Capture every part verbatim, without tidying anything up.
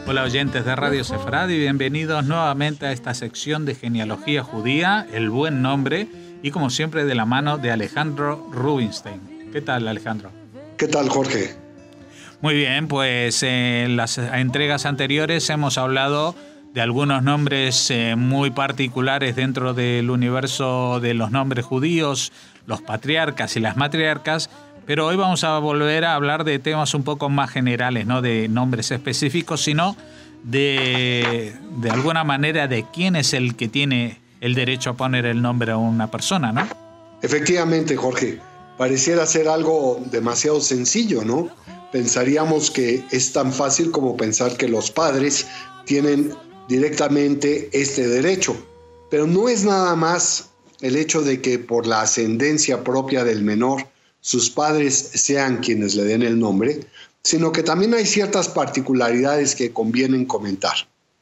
Hola oyentes de Radio Sefarad y bienvenidos nuevamente a esta sección de genealogía judía, el buen nombre, y como siempre de la mano de Alejandro Rubinstein. ¿Qué tal, Alejandro? ¿Qué tal, Jorge? Muy bien, pues en las entregas anteriores hemos hablado de algunos nombres eh, muy particulares dentro del universo de los nombres judíos, los patriarcas y las matriarcas, pero hoy vamos a volver a hablar de temas un poco más generales, no de nombres específicos, sino de, de alguna manera de quién es el que tiene el derecho a poner el nombre a una persona, ¿no? Efectivamente, Jorge, pareciera ser algo demasiado sencillo, ¿no? Pensaríamos que es tan fácil como pensar que los padres tienen directamente este derecho, pero no es nada más el hecho de que por la ascendencia propia del menor sus padres sean quienes le den el nombre, sino que también hay ciertas particularidades que convienen comentar.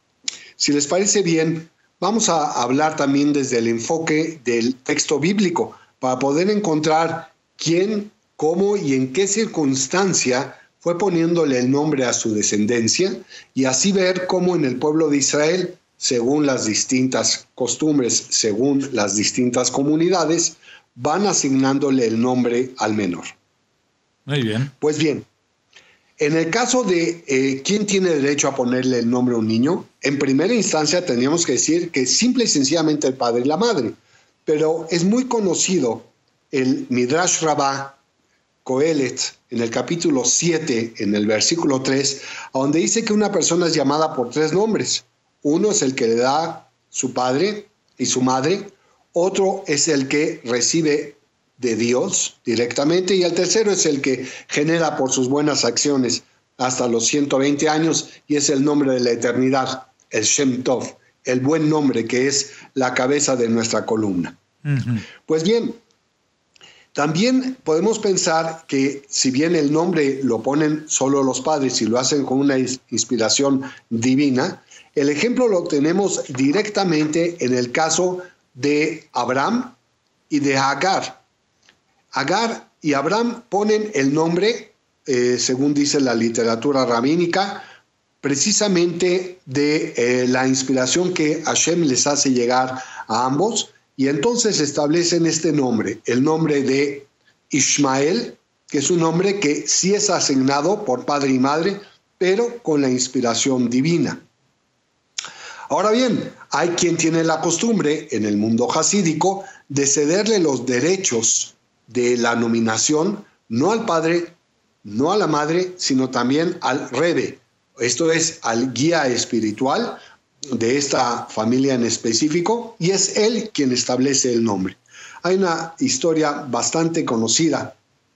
Si les parece bien, vamos a hablar también desde el enfoque del texto bíblico para poder encontrar quién, cómo y en qué circunstancia fue poniéndole el nombre a su descendencia y así ver cómo en el pueblo de Israel, según las distintas costumbres, según las distintas comunidades, van asignándole el nombre al menor. Muy bien. Pues bien, en el caso de eh, quién tiene derecho a ponerle el nombre a un niño, en primera instancia tendríamos que decir que simple y sencillamente el padre y la madre, pero es muy conocido el Midrash Rabbah Kohelet, en el capítulo siete, en el versículo tres, donde dice que una persona es llamada por tres nombres. Uno es el que le da su padre y su madre, otro es el que recibe de Dios directamente y el tercero es el que genera por sus buenas acciones hasta los ciento veinte años y es el nombre de la eternidad, el Shem Tov, el buen nombre que es la cabeza de nuestra columna. Uh-huh. Pues bien, también podemos pensar que si bien el nombre lo ponen solo los padres y lo hacen con una inspiración divina, el ejemplo lo tenemos directamente en el caso de Abraham y de Agar. Agar y Abraham ponen el nombre, eh, según dice la literatura rabínica, precisamente de eh, la inspiración que Hashem les hace llegar a ambos, y entonces establecen este nombre, el nombre de Ishmael, que es un nombre que sí es asignado por padre y madre, pero con la inspiración divina. Ahora bien, hay quien tiene la costumbre en el mundo jasídico de cederle los derechos de la nominación no al padre, no a la madre, sino también al Rebbe, esto es, al guía espiritual de esta familia en específico, y es él quien establece el nombre. Hay una historia bastante conocida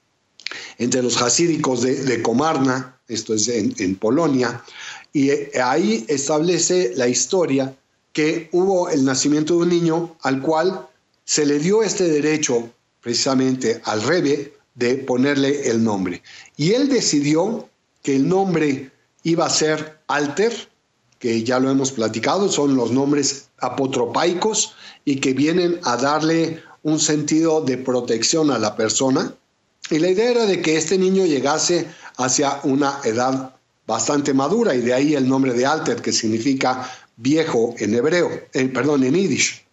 entre los jasídicos de, de Komarna, esto es en, en Polonia, y ahí establece la historia que hubo el nacimiento de un niño al cual se le dio este derecho precisamente al Rebbe de ponerle el nombre. Y él decidió que el nombre iba a ser Alter, que ya lo hemos platicado, son los nombres apotropaicos y que vienen a darle un sentido de protección a la persona. Y la idea era de que este niño llegase hacia una edad bastante madura, y de ahí el nombre de Alter, que significa viejo en hebreo, eh, perdón, en yiddish.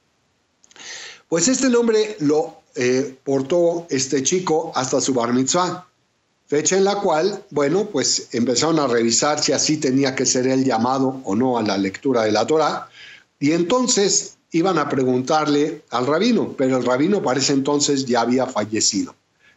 Pues este nombre lo eh, portó este chico hasta su bar mitzvah, fecha en la cual, bueno, pues empezaron a revisar si así tenía que ser él llamado o no a la lectura de la Torá, y entonces iban a preguntarle al rabino, pero el rabino para ese entonces ya había fallecido.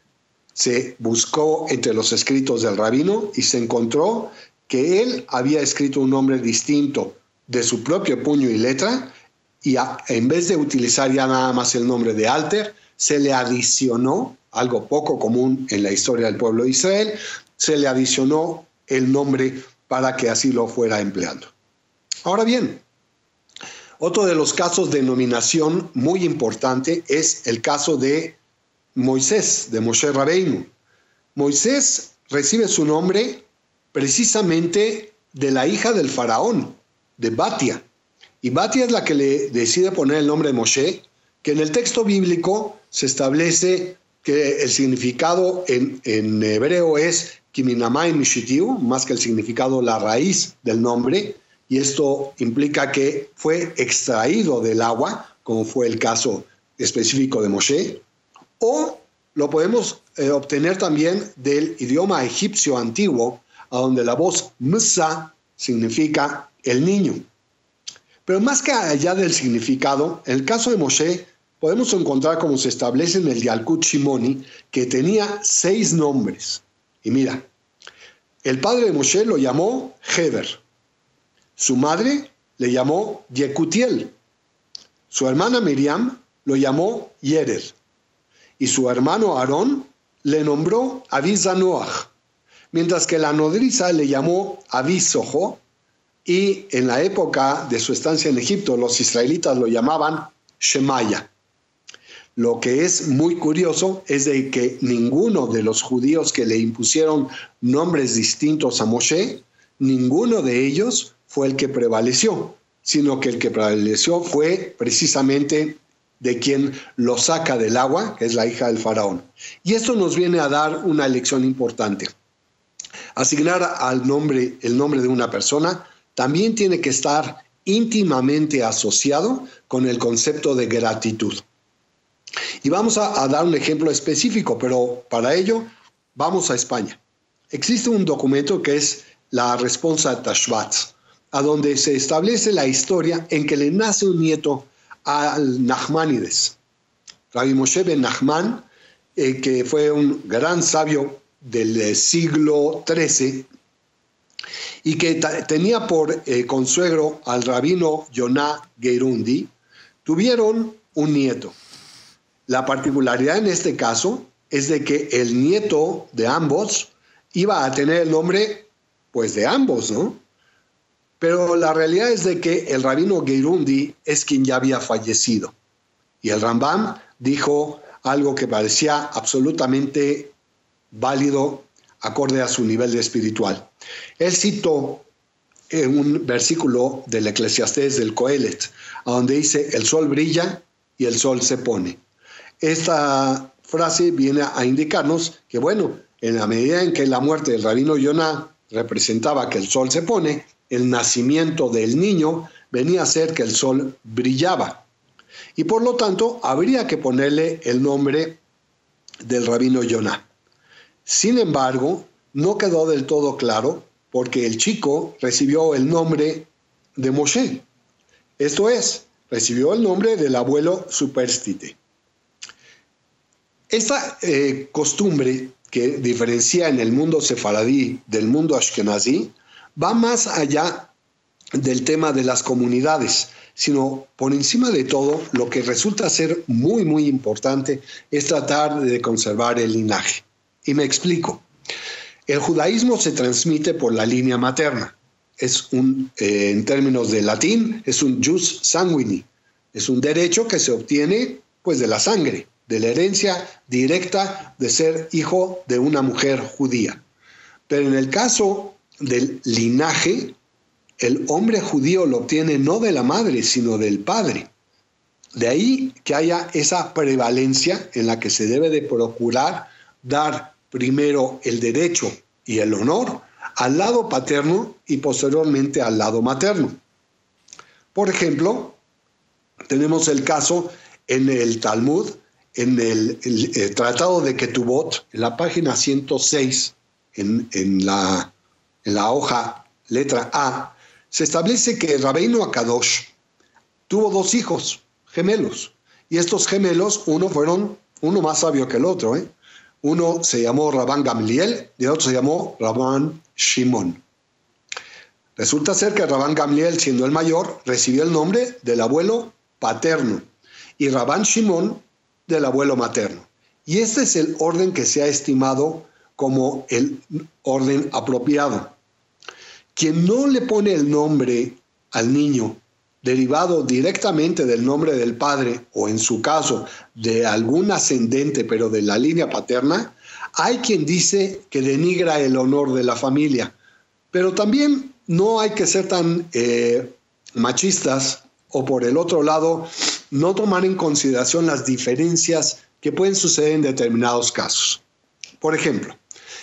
Se buscó entre los escritos del rabino y se encontró que él había escrito un nombre distinto de su propio puño y letra, y a, en vez de utilizar ya nada más el nombre de Alter, se le adicionó, algo poco común en la historia del pueblo de Israel, se le adicionó el nombre para que así lo fuera empleando. Ahora bien, otro de los casos de nominación muy importante es el caso de Moisés, de Moshe Rabbeinu. Moisés recibe su nombre precisamente de la hija del faraón, de Batia. Y Batia es la que le decide poner el nombre de Moshe, que en el texto bíblico se establece que el significado en, en hebreo es Kiminamay Mishitiu, más que el significado, la raíz del nombre, y esto implica que fue extraído del agua, como fue el caso específico de Moshe, o lo podemos eh, obtener también del idioma egipcio antiguo, a donde la voz Msa significa el niño. Pero más que allá del significado, en el caso de Moshe, podemos encontrar, como se establece en el Yalkut Shimoni, que tenía seis nombres. Y mira, el padre de Moshe lo llamó Heber, su madre le llamó Yekutiel, su hermana Miriam lo llamó Yered, y su hermano Aarón le nombró Abizanoach, mientras que la nodriza le llamó Abisojo, y en la época de su estancia en Egipto los israelitas lo llamaban Shemaya. Lo que es muy curioso es de que ninguno de los judíos que le impusieron nombres distintos a Moshe, ninguno de ellos fue el que prevaleció, sino que el que prevaleció fue precisamente de quien lo saca del agua, que es la hija del faraón. Y esto nos viene a dar una lección importante. Asignar al nombre, el nombre de una persona también tiene que estar íntimamente asociado con el concepto de gratitud. Y vamos a, a dar un ejemplo específico, pero para ello vamos a España. Existe un documento que es la Responsa Tashvat, a donde se establece la historia en que le nace un nieto al Nachmanides. Rabbi Moshe ben Nachman, eh, que fue un gran sabio del eh, siglo trece, y que tenía por eh, consuegro al rabino Yonah Gerundi, tuvieron un nieto. La particularidad en este caso es de que el nieto de ambos iba a tener el nombre, pues, de ambos, ¿no? Pero la realidad es de que el rabino Gerundi es quien ya había fallecido. Y el Rambam dijo algo que parecía absolutamente válido acorde a su nivel de espiritual. Él citó en un versículo del Eclesiastés del Coelet, a donde dice: el sol brilla y el sol se pone. Esta frase viene a indicarnos que, bueno, en la medida en que la muerte del rabino Yonah representaba que el sol se pone, el nacimiento del niño venía a ser que el sol brillaba. Y por lo tanto, habría que ponerle el nombre del rabino Yonah. Sin embargo, no quedó del todo claro porque el chico recibió el nombre de Moshe. Esto es, recibió el nombre del abuelo Superstite. Esta eh, costumbre que diferencia en el mundo sefaradí del mundo ashkenazí va más allá del tema de las comunidades, sino por encima de todo, lo que resulta ser muy, muy importante es tratar de conservar el linaje. Y me explico. El judaísmo se transmite por la línea materna. Es un, eh, en términos de latín, es un jus sanguini. Es un derecho que se obtiene, pues, de la sangre, de la herencia directa de ser hijo de una mujer judía. Pero en el caso del linaje, el hombre judío lo obtiene no de la madre, sino del padre. De ahí que haya esa prevalencia en la que se debe de procurar dar primero el derecho y el honor al lado paterno y posteriormente al lado materno. Por ejemplo, tenemos el caso en el Talmud, en el, el, el Tratado de Ketubot, en la página ciento seis, en, en, la, en la hoja letra A, se establece que Rabbeinu Akadosh tuvo dos hijos gemelos, y estos gemelos, uno fueron uno más sabio que el otro, ¿eh? Uno se llamó Rabban Gamliel y el otro se llamó Rabban Shimon. Resulta ser que Rabban Gamliel, siendo el mayor, recibió el nombre del abuelo paterno y Rabban Shimon del abuelo materno. Y este es el orden que se ha estimado como el orden apropiado. Quien no le pone el nombre al niño derivado directamente del nombre del padre, o en su caso de algún ascendente pero de la línea paterna, hay quien dice que denigra el honor de la familia. Pero también no hay que ser tan eh, machistas, o por el otro lado, no tomar en consideración las diferencias que pueden suceder en determinados casos. Por ejemplo,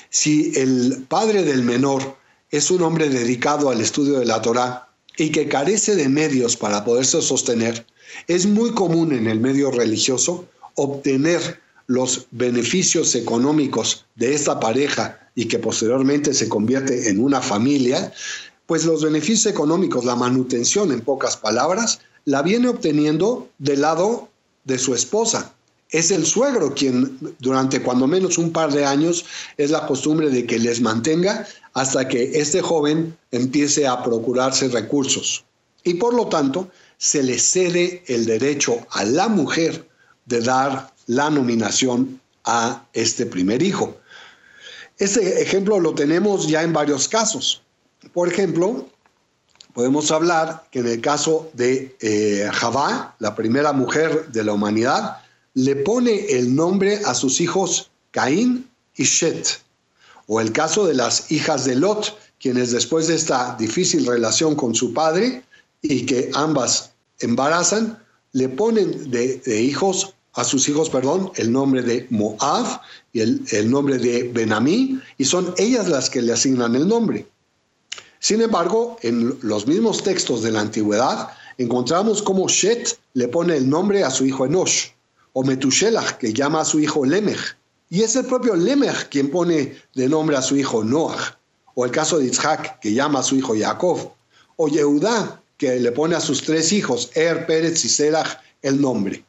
Si el padre del menor es un hombre dedicado al estudio de la Torá y que carece de medios para poderse sostener, es muy común en el medio religioso obtener los beneficios económicos de esta pareja y que posteriormente se convierte en una familia, pues los beneficios económicos, la manutención en pocas palabras, la viene obteniendo del lado de su esposa. Es el suegro quien durante cuando menos un par de años es la costumbre de que les mantenga hasta que este joven empiece a procurarse recursos. Y por lo tanto, se le cede el derecho a la mujer de dar la nominación a este primer hijo. Este ejemplo lo tenemos ya en varios casos. Por ejemplo, podemos hablar que en el caso de eh, Javá, la primera mujer de la humanidad, le pone el nombre a sus hijos Caín y Shet. O el caso de las hijas de Lot, quienes después de esta difícil relación con su padre y que ambas embarazan, le ponen de, de hijos a sus hijos, perdón, el nombre de Moab y el, el nombre de Benamí, y son ellas las que le asignan el nombre. Sin embargo, en los mismos textos de la antigüedad, encontramos cómo Shet le pone el nombre a su hijo Enosh, o Metushelach, que llama a su hijo Lemech, y es el propio Lemech quien pone de nombre a su hijo Noach, o el caso de Isaac, que llama a su hijo Jacob, o Yehudá, que le pone a sus tres hijos, Er, Pérez y Serach, el nombre.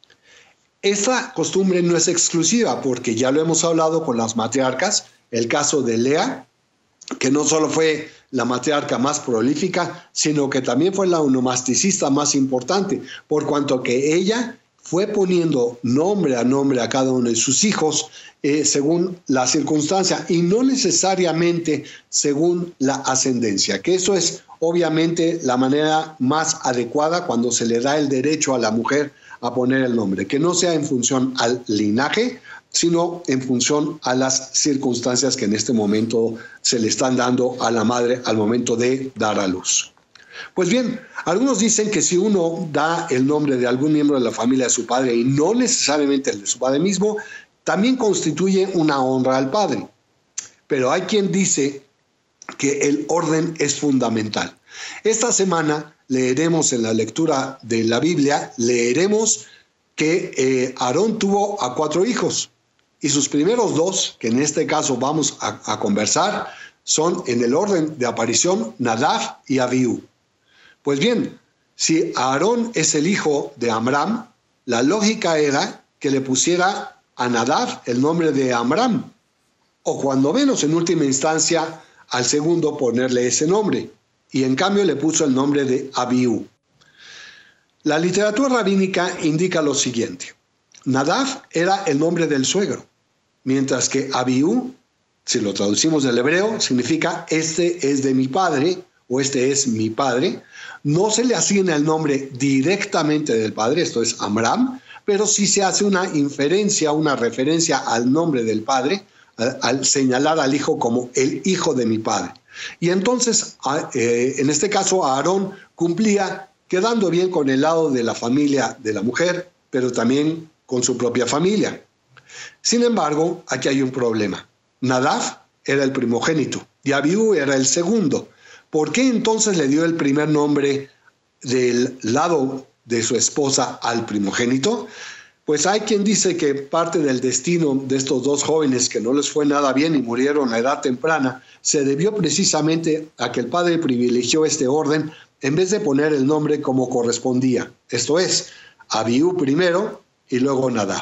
Esta costumbre no es exclusiva, porque ya lo hemos hablado con las matriarcas, el caso de Lea, que no solo fue la matriarca más prolífica, sino que también fue la onomasticista más importante, por cuanto que ella fue poniendo nombre a nombre a cada uno de sus hijos eh, según la circunstancia y no necesariamente según la ascendencia, que eso es obviamente la manera más adecuada cuando se le da el derecho a la mujer a poner el nombre, que no sea en función al linaje, sino en función a las circunstancias que en este momento se le están dando a la madre al momento de dar a luz. Pues bien, algunos dicen que si uno da el nombre de algún miembro de la familia de su padre y no necesariamente el de su padre mismo, también constituye una honra al padre. Pero hay quien dice que el orden es fundamental. Esta semana leeremos en la lectura de la Biblia, leeremos que eh, Aarón tuvo a cuatro hijos y sus primeros dos, que en este caso vamos a, a conversar, son en el orden de aparición Nadab y Abiú. Pues bien, si Aarón es el hijo de Amram, la lógica era que le pusiera a Nadab el nombre de Amram, o cuando menos en última instancia al segundo ponerle ese nombre, y en cambio le puso el nombre de Abiú. La literatura rabínica indica lo siguiente: Nadab era el nombre del suegro, mientras que Abiú, si lo traducimos del hebreo, significa este es de mi padre, o este es mi padre. No se le asigna el nombre directamente del padre, esto es Amram, pero sí se hace una inferencia, una referencia al nombre del padre, al, al señalar al hijo como el hijo de mi padre. Y entonces, eh, en este caso, Aarón cumplía quedando bien con el lado de la familia de la mujer, pero también con su propia familia. Sin embargo, aquí hay un problema. Nadab era el primogénito y Abiú era el segundo. ¿Por qué entonces le dio el primer nombre del lado de su esposa al primogénito? Pues hay quien dice que parte del destino de estos dos jóvenes que no les fue nada bien y murieron a edad temprana se debió precisamente a que el padre privilegió este orden en vez de poner el nombre como correspondía. Esto es, Abiú primero y luego Nadab.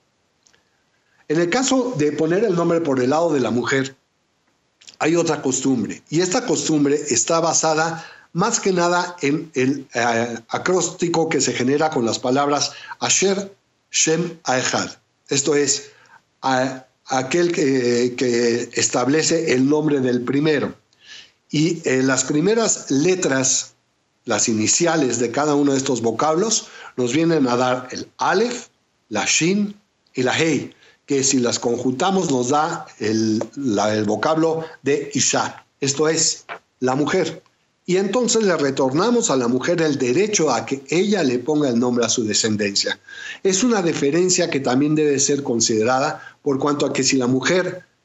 En el caso de poner el nombre por el lado de la mujer, hay otra costumbre, y esta costumbre está basada más que nada en el eh, acróstico que se genera con las palabras Asher Shem Aechad. Esto es, a, aquel que, que establece el nombre del primero. Y eh, las primeras letras, las iniciales de cada uno de estos vocablos, nos vienen a dar el Aleph, la Shin y la Hei, que si las conjuntamos nos da el, la, el vocablo de Isha, esto es, la mujer. Y entonces le retornamos a la mujer el derecho a que ella le ponga el nombre a su descendencia. Es una deferencia que también debe ser considerada por cuanto a que si la mujer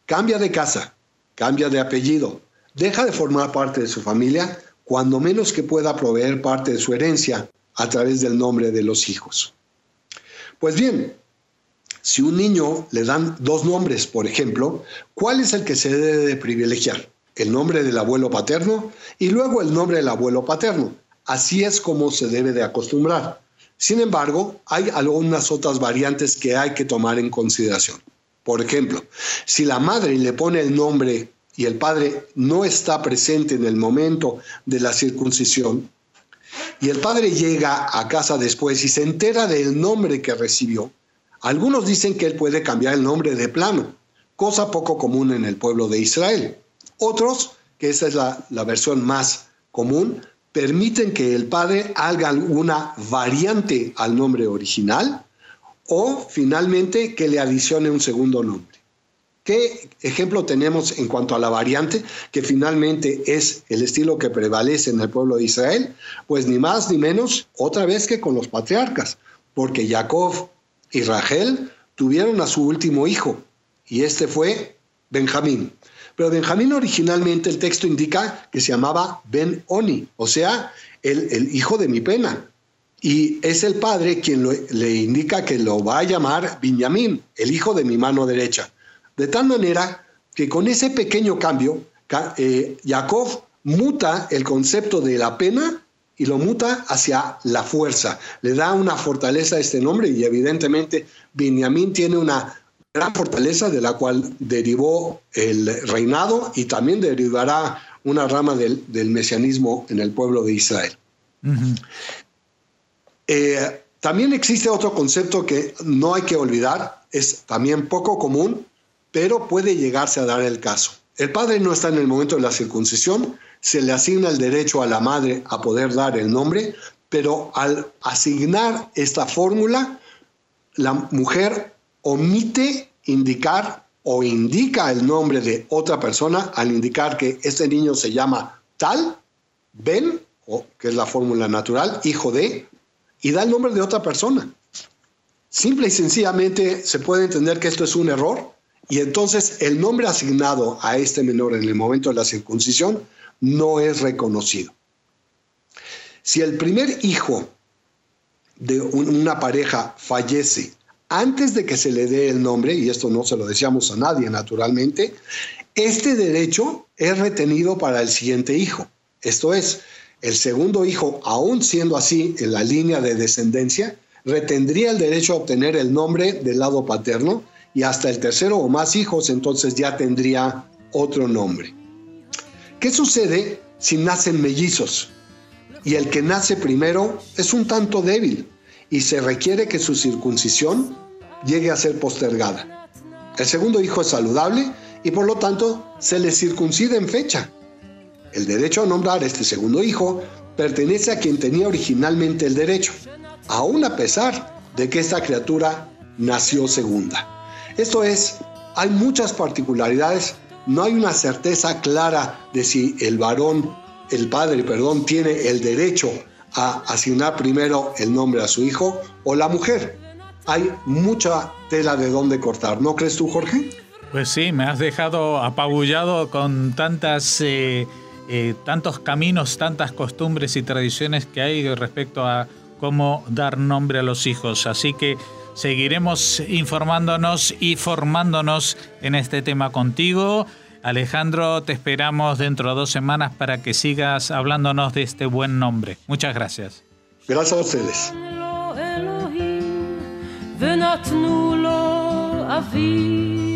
cambia de casa, cambia de apellido, deja de formar parte de su familia, cuando menos que pueda proveer parte de su herencia a través del nombre de los hijos. Pues bien, si un niño le dan dos nombres, por ejemplo, ¿cuál es el que se debe de privilegiar? El nombre del abuelo paterno y luego el nombre del abuelo paterno. Así es como se debe de acostumbrar. Sin embargo, hay algunas otras variantes que hay que tomar en consideración. Por ejemplo, si la madre le pone el nombre y el padre no está presente en el momento de la circuncisión, y el padre llega a casa después y se entera del nombre que recibió, algunos dicen que él puede cambiar el nombre de plano, cosa poco común en el pueblo de Israel. Otros, que esa es la, la versión más común, permiten que el padre haga alguna variante al nombre original o finalmente que le adicione un segundo nombre. ¿Qué ejemplo tenemos en cuanto a la variante, que finalmente es el estilo que prevalece en el pueblo de Israel? Pues ni más ni menos otra vez que con los patriarcas, porque Jacob y Rachel tuvieron a su último hijo y este fue Benjamín. Pero Benjamín originalmente el texto indica que se llamaba Ben-Oni, o sea, el, el hijo de mi pena. Y es el padre quien lo, le indica que lo va a llamar Binyamin, el hijo de mi mano derecha. De tal manera que con ese pequeño cambio, eh, Jacob muta el concepto de la pena y lo muta hacia la fuerza. Le da una fortaleza a este nombre y evidentemente Binyamin tiene una gran fortaleza de la cual derivó el reinado y también derivará una rama del, del mesianismo en el pueblo de Israel. Uh-huh. Eh, también existe otro concepto que no hay que olvidar, es también poco común, pero puede llegarse a dar el caso. El padre no está en el momento de la circuncisión, se le asigna el derecho a la madre a poder dar el nombre, pero al asignar esta fórmula, la mujer omite indicar o indica el nombre de otra persona al indicar que este niño se llama tal, Ben, o que es la fórmula natural, hijo de, y da el nombre de otra persona. Simple y sencillamente se puede entender que esto es un error y entonces el nombre asignado a este menor en el momento de la circuncisión no es reconocido. Si el primer hijo de una pareja fallece antes de que se le dé el nombre, y esto no se lo decíamos a nadie naturalmente, este derecho es retenido para el siguiente hijo. Esto es, el segundo hijo, aún siendo así en la línea de descendencia, retendría el derecho a obtener el nombre del lado paterno y hasta el tercero o más hijos entonces ya tendría otro nombre. ¿Qué sucede si nacen mellizos? Y el que nace primero es un tanto débil y se requiere que su circuncisión llegue a ser postergada. El segundo hijo es saludable y por lo tanto se le circuncida en fecha. El derecho a nombrar a este segundo hijo pertenece a quien tenía originalmente el derecho, aún a pesar de que esta criatura nació segunda. Esto es, hay muchas particularidades, no hay una certeza clara de si el varón, el padre, perdón, tiene el derecho a asignar primero el nombre a su hijo o la mujer. Hay mucha tela de dónde cortar, ¿no crees tú, Jorge? Pues sí, me has dejado apabullado con tantas, eh, eh, tantos caminos, tantas costumbres y tradiciones que hay respecto a cómo dar nombre a los hijos. Así que seguiremos informándonos y formándonos en este tema contigo. Alejandro, te esperamos dentro de dos semanas para que sigas hablándonos de este buen nombre. Muchas gracias. Gracias a ustedes. ונתנו לו אביו